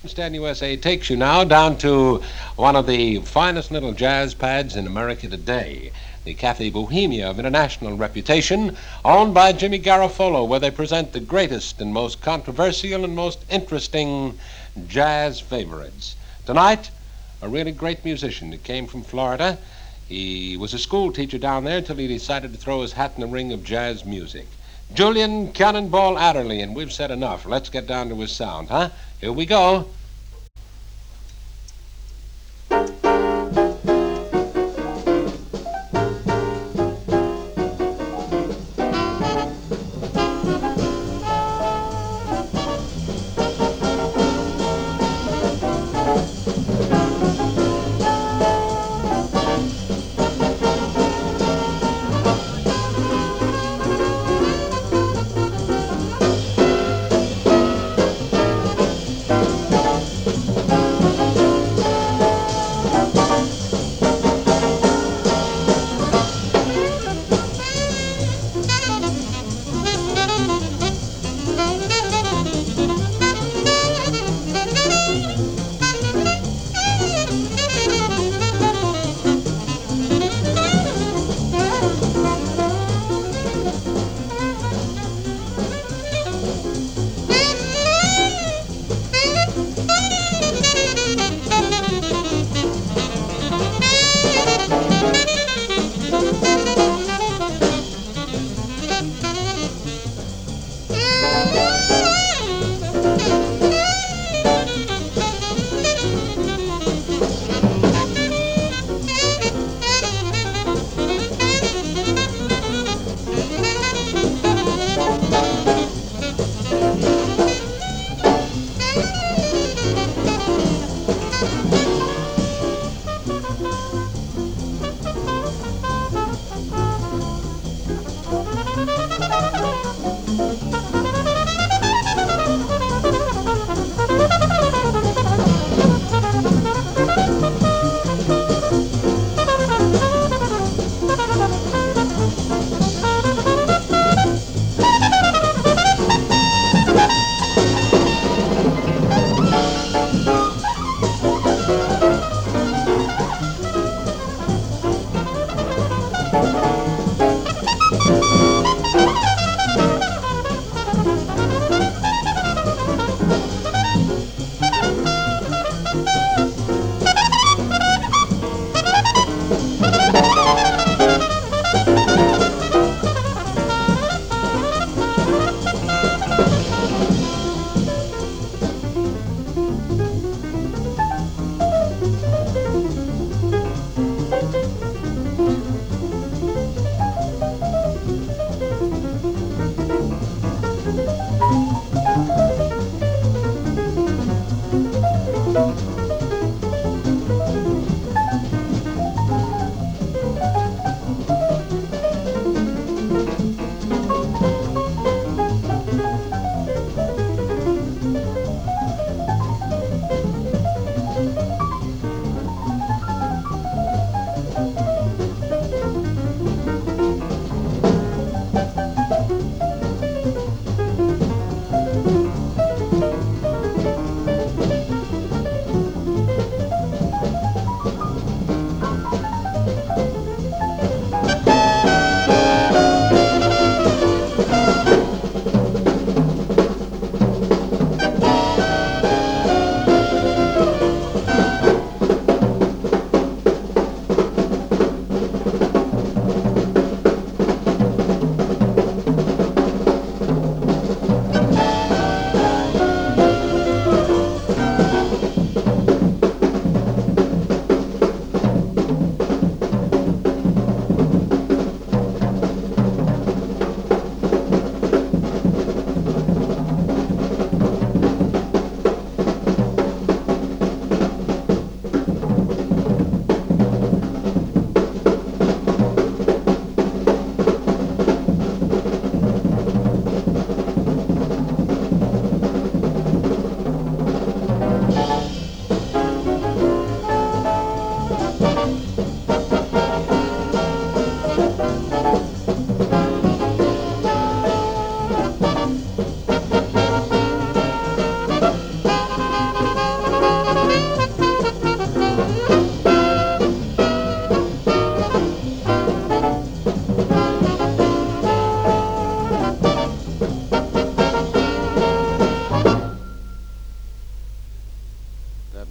Stand USA takes you now down to one of the finest little jazz pads in America today, the Cafe Bohemia of international reputation, owned by Jimmy Garofalo, where they present the greatest and most controversial and most interesting jazz favorites. Tonight, a really great musician that came from Florida. He was a school teacher down there until he decided to throw his hat in the ring of jazz music. Julian Cannonball Adderley, and we've said enough. Let's get down to his sound, huh? Here we go.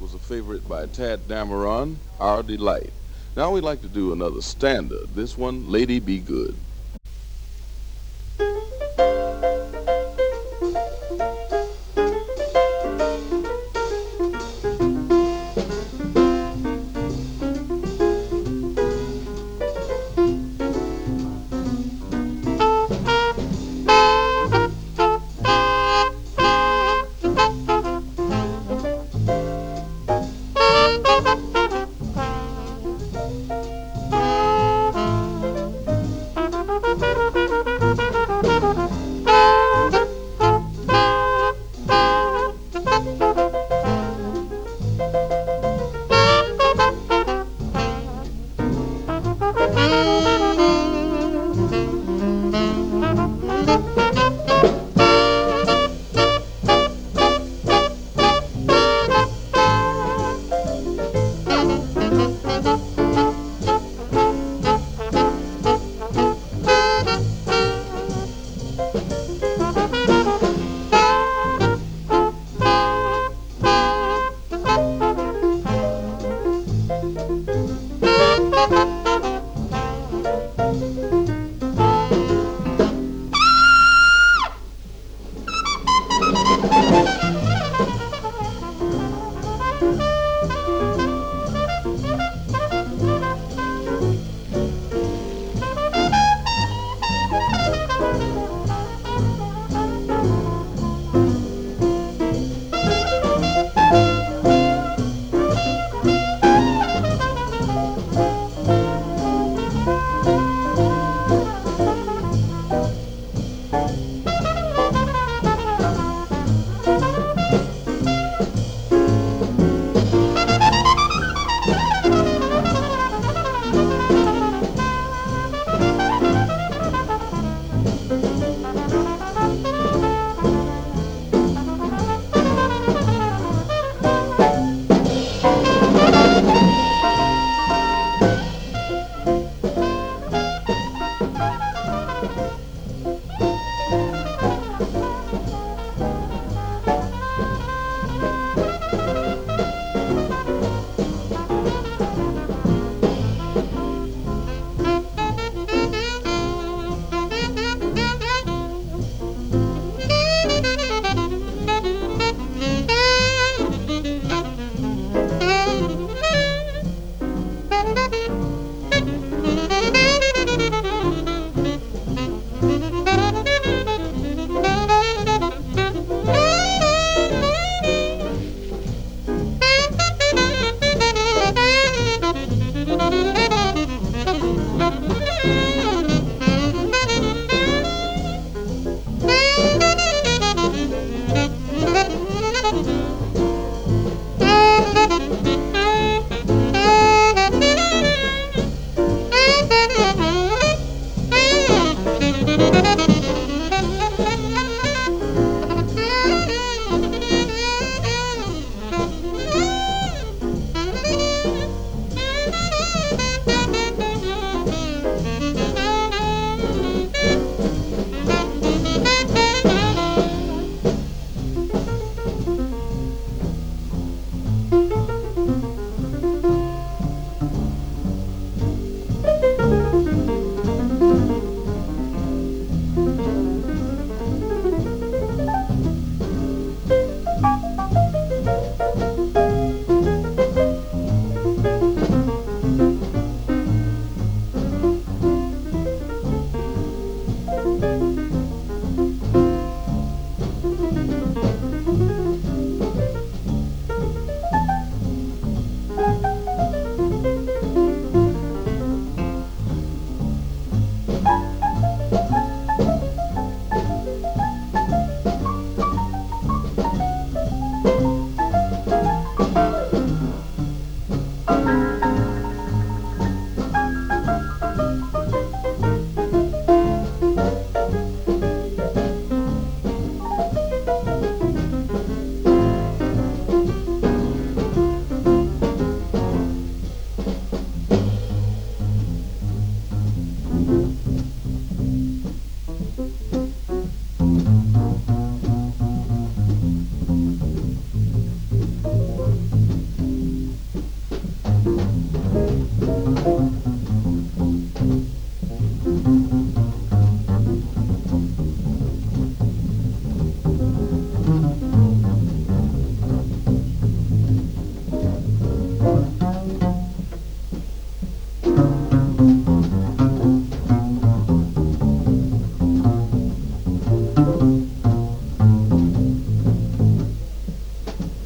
was a favorite by Tad Dameron, Our Delight. Now we'd like to do another standard. This one, Lady Be Good.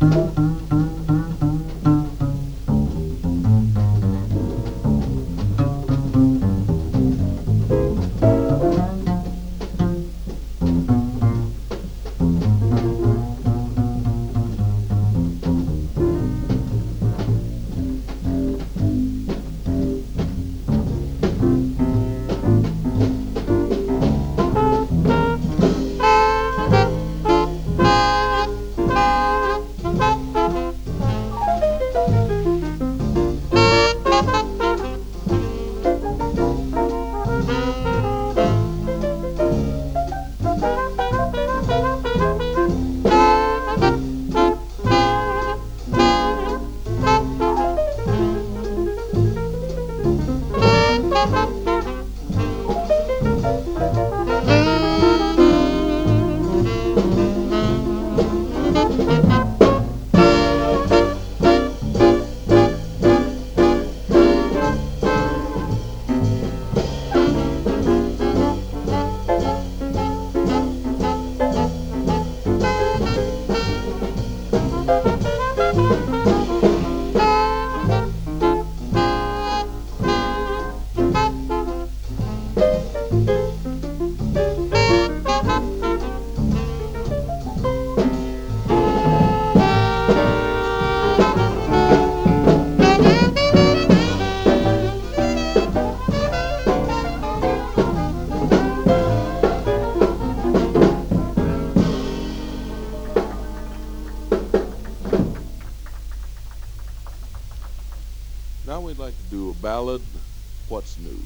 Now we'd like to do a ballad, What's New?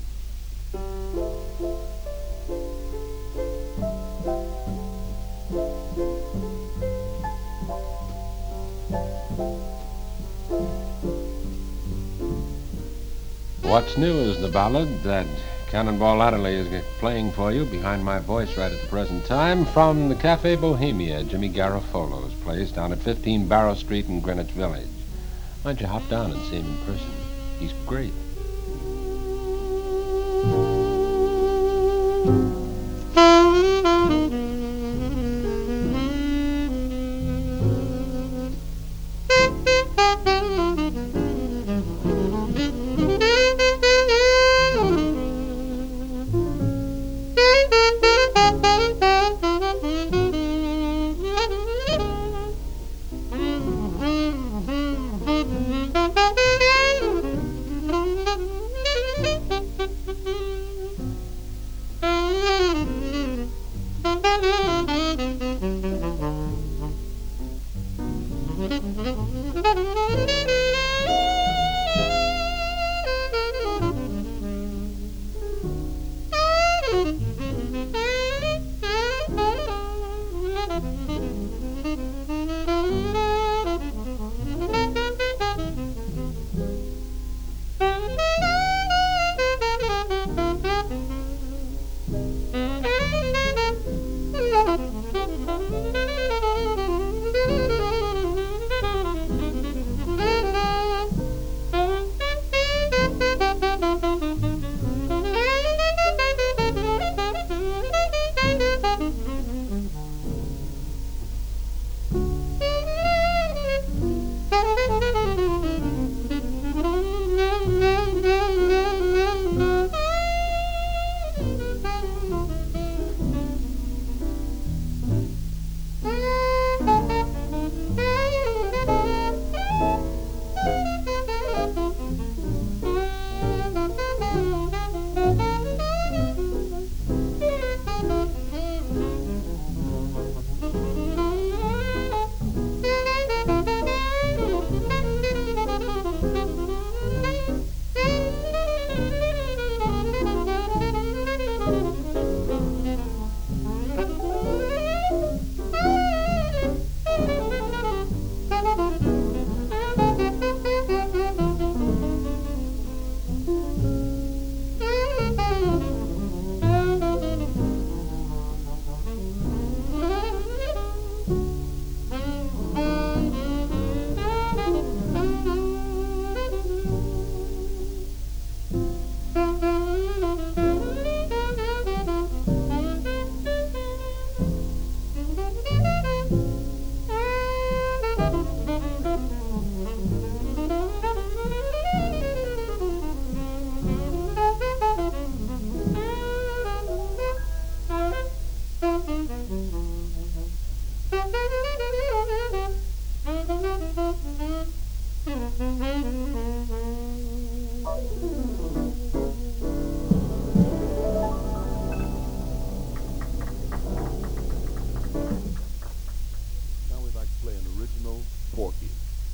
What's New is the ballad that Cannonball Adderley is playing for you behind my voice right at the present time from the Cafe Bohemia, Jimmy Garofolo's place down at 15 Barrow Street in Greenwich Village. Why don't you hop down and see him in person? He's great. Now we'd like to play an original Porky.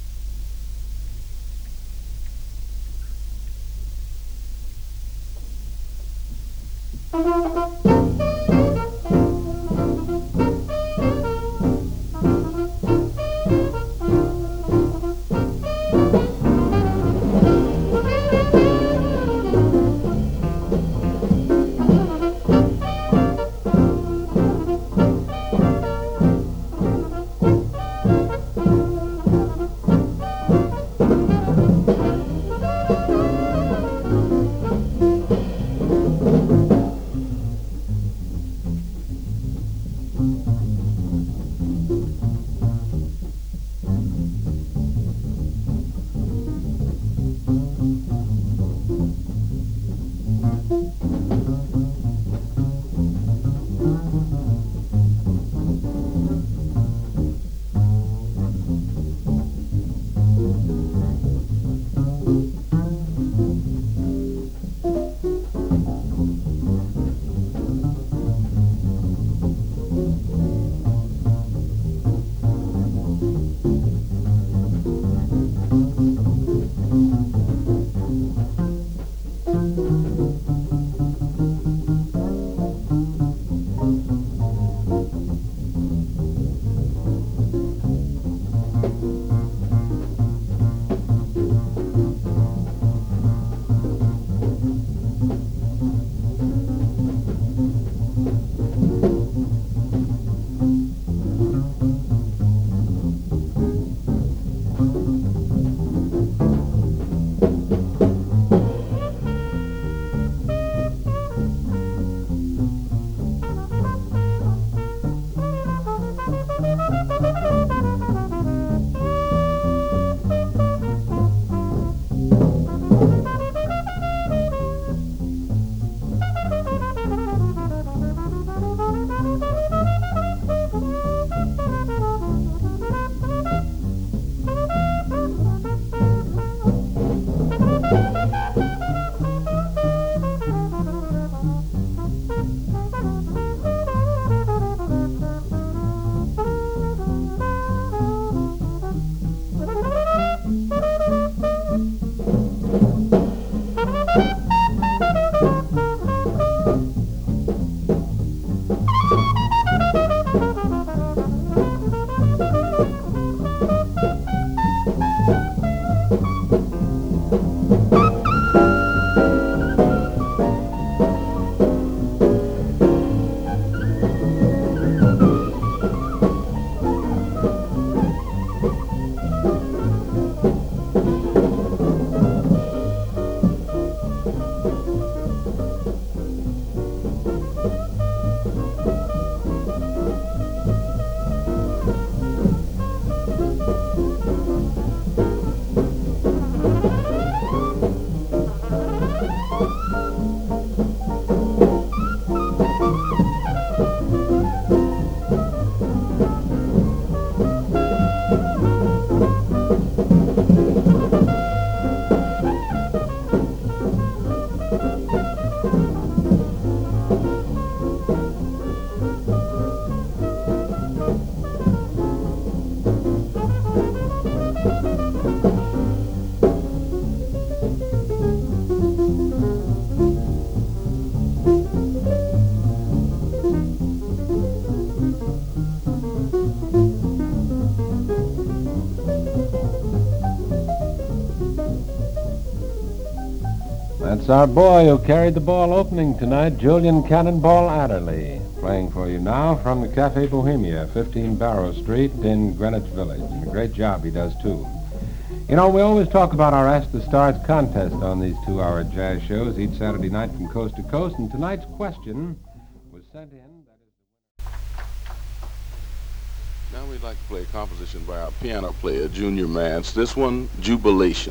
That's our boy who carried the ball opening tonight, Julian Cannonball Adderley, playing for you now from the Cafe Bohemia, 15 Barrow Street in Greenwich Village. And a great job he does, too. You know, we always talk about our Ask the Stars contest on these 2-hour jazz shows each Saturday night from coast to coast, and tonight's question was sent in. Now we'd like to play a composition by our piano player, Junior Mance. This one, Jubilation.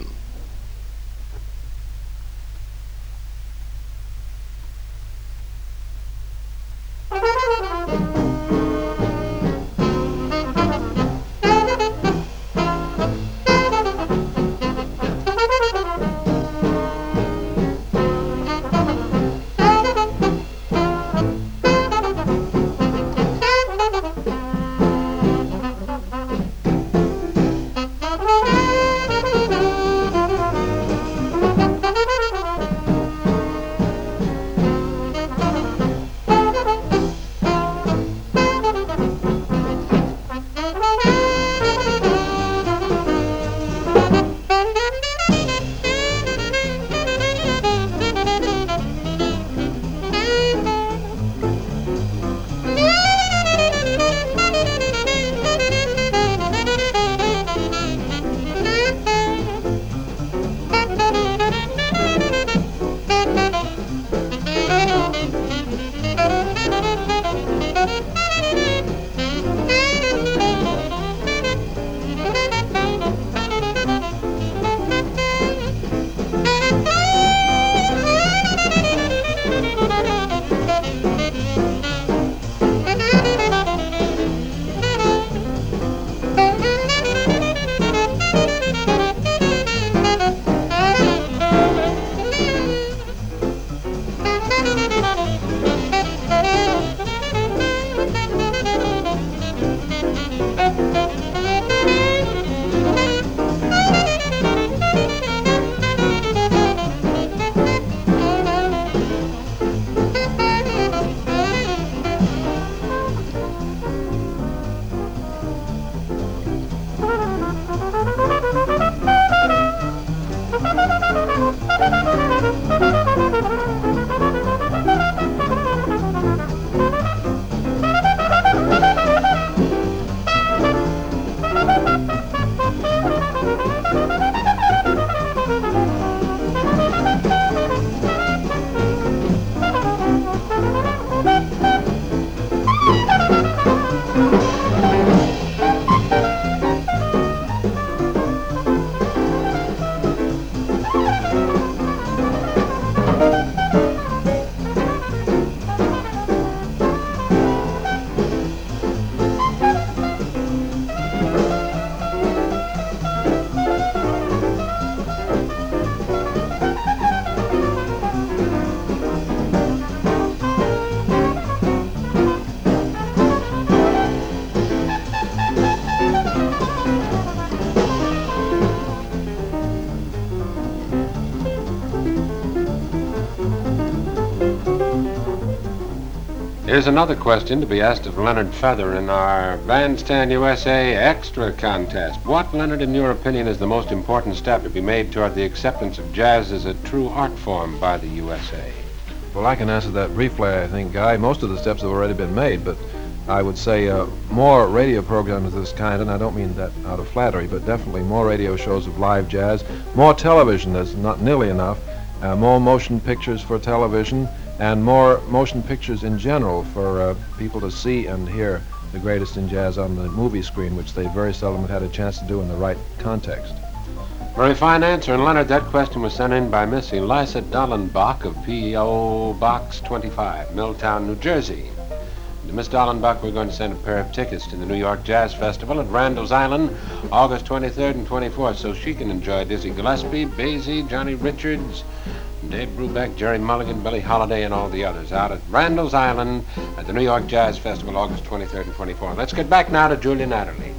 Here's another question to be asked of Leonard Feather in our Bandstand USA Extra contest. What, Leonard, in your opinion, is the most important step to be made toward the acceptance of jazz as a true art form by the USA? Well, I can answer that briefly, I think, Guy. Most of the steps have already been made, but I would say more radio programs of this kind, and I don't mean that out of flattery, but definitely more radio shows of live jazz, more television, there's not nearly enough, more motion pictures for television, and more motion pictures in general for people to see and hear the greatest in jazz on the movie screen, which they very seldom have had a chance to do in the right context. Very fine answer. And Leonard, that question was sent in by Miss Elisa Dallenbach of P.O. Box 25, Milltown, New Jersey. To Miss Dallenbach, we're going to send a pair of tickets to the New York Jazz Festival at Randall's Island, August 23rd and 24th, so she can enjoy Dizzy Gillespie, Basie, Johnny Richards, Dave Brubeck, Jerry Mulligan, Billie Holiday, and all the others out at Randall's Island at the New York Jazz Festival, August 23rd and 24th. Let's get back now to Julia Natterley.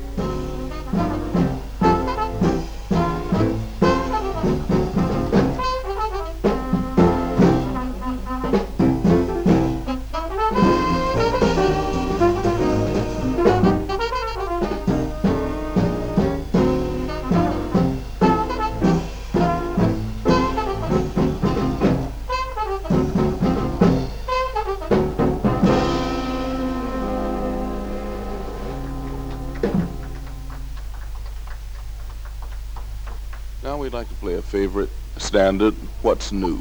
Now we'd like to play a favorite standard, What's New?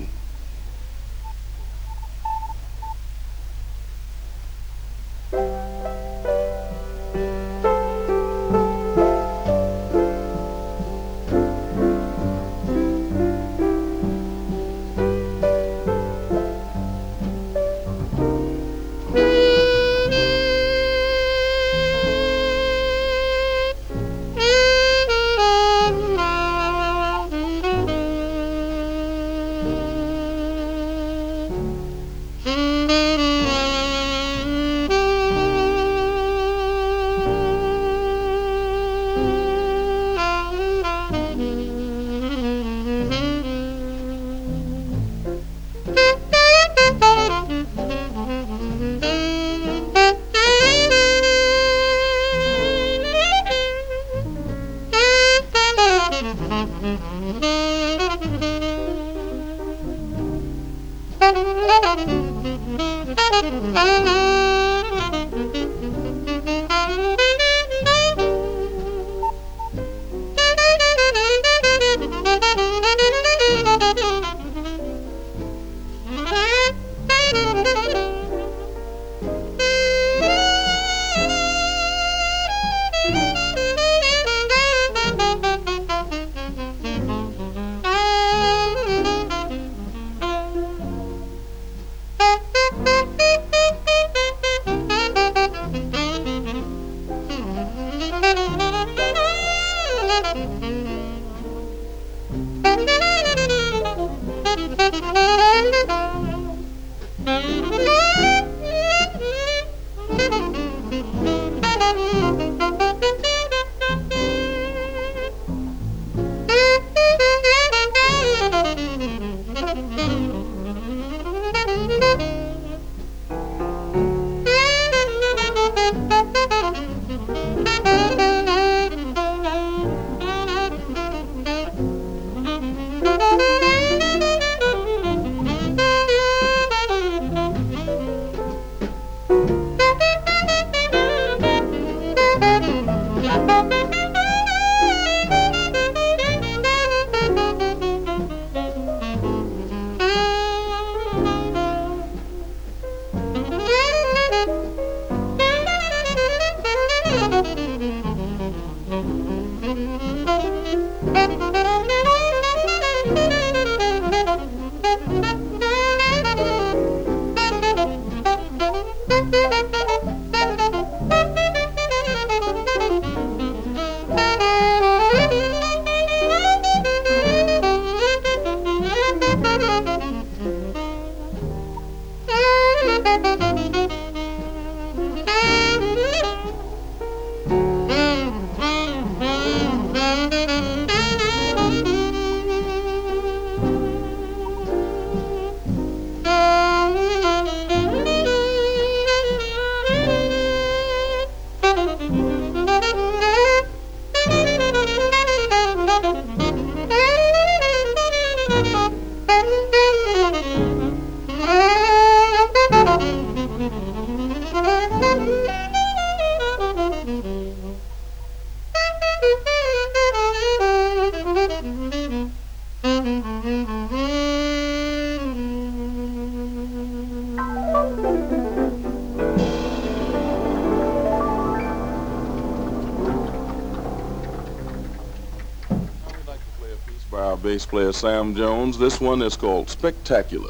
by our bass player Sam Jones. This one is called Spectacular.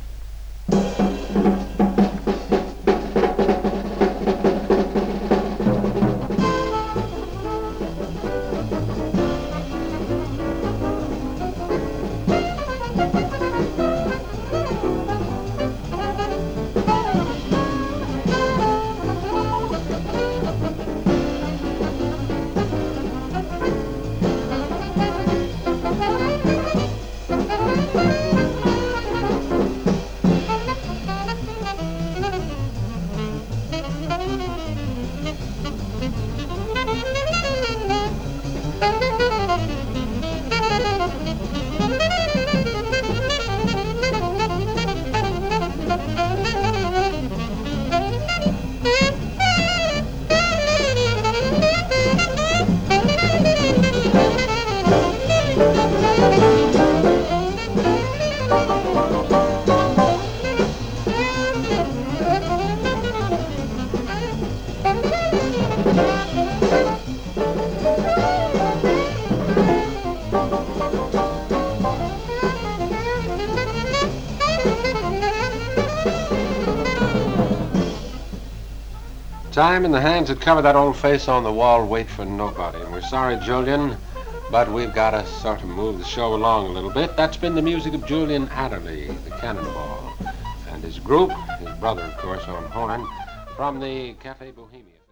Time and the hands that cover that old face on the wall wait for nobody. And we're sorry, Julian, but we've got to sort of move the show along a little bit. That's been the music of Julian Adderley, the Cannonball, and his group, his brother, of course, on horn, from the Cafe Bohemia.